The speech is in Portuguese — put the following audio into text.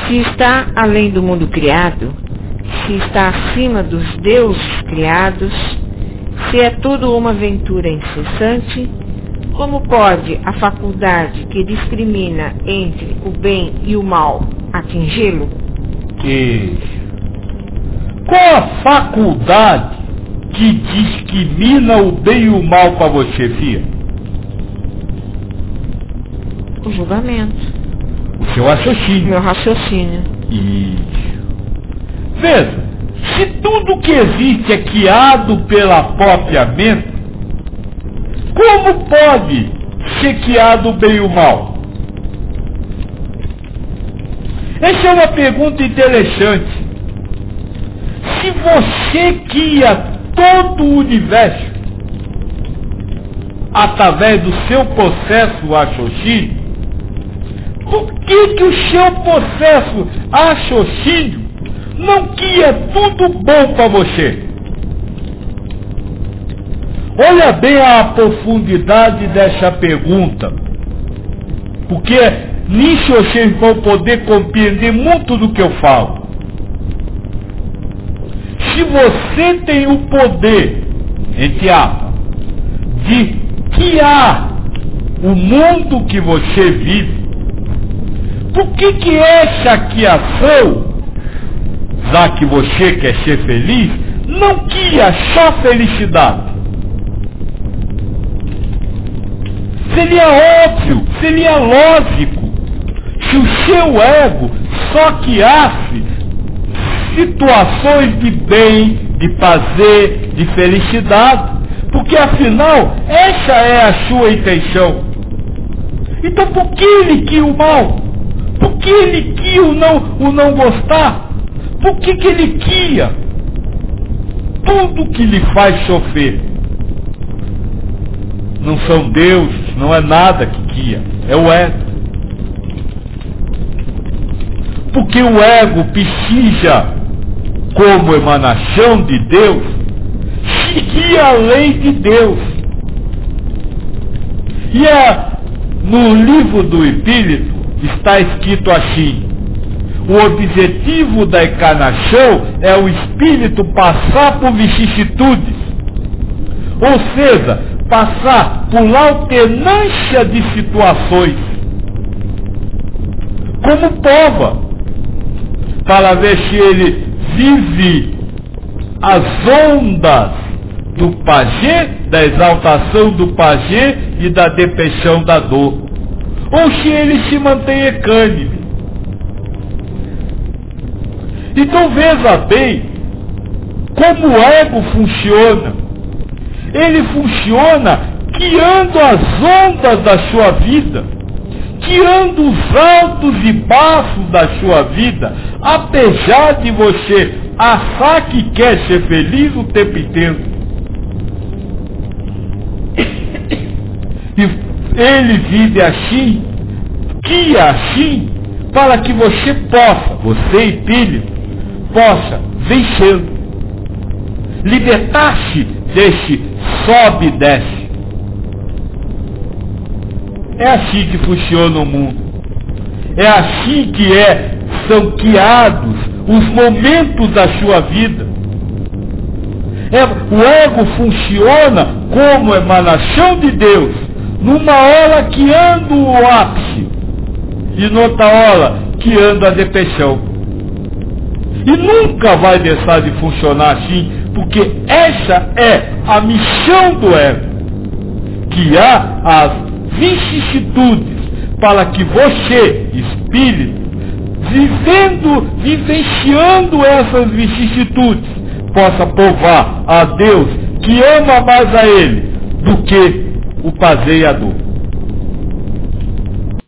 Se está além do mundo criado, se está acima dos deuses criados, se é tudo uma aventura incessante, como pode a faculdade que discrimina entre o bem e o mal atingi-lo? Qual a faculdade que discrimina o bem e o mal para você, filha? O julgamento. O seu raciocínio. Meu raciocínio. Isso. Veja, se tudo que existe é criado pela própria mente, como pode ser criado o bem e o mal? Essa é uma pergunta interessante. Se você cria todo o universo através do seu processo raciocínio, por que o seu processo raciocínio não cria tudo bom para você? Olha bem a profundidade dessa pergunta, porque nisso vocês vão poder compreender muito do que eu falo. Se você tem o poder, entre aspas, de criar o mundo que você vive, por que essa criação, já que você quer ser feliz, não cria só felicidade? Seria óbvio, seria lógico, se o seu ego só criasse situações de bem, de prazer, de felicidade, porque afinal essa é a sua intenção. Então por que ele cria o mal? Por que ele cria o não gostar? Por que ele cria tudo que lhe faz sofrer? Não são deuses, não é nada que cria, é o ego. Porque o ego precisa, como emanação de Deus, seguir a lei de Deus. E no livro do Espírito está escrito assim: o objetivo da encarnação é o espírito passar por vicissitudes, ou seja, passar por alternância de situações, como prova, para ver se ele vive as ondas do prazer, da exaltação do prazer e da depressão da dor, ou se ele se mantém equânime. Então veja bem como o ego funciona. Ele funciona guiando as ondas da sua vida, guiando os altos e baixos da sua vida, apesar de você achar que quer ser feliz o tempo inteiro. E ele vive assim, guia assim, para que você possa, você e filho, possa vencê-lo, libertar-se desse sobe e desce. É assim que funciona o mundo. É assim que são criados os momentos da sua vida. O ego funciona como emanação de Deus, numa hora que anda o ápice, e noutra hora que anda a depressão. E nunca vai deixar de funcionar assim, porque essa é a missão do ego, criar as vicissitudes para que você, espírito, vivenciando essas vicissitudes, possa provar a Deus que ama mais a ele do que o prazer e a dor.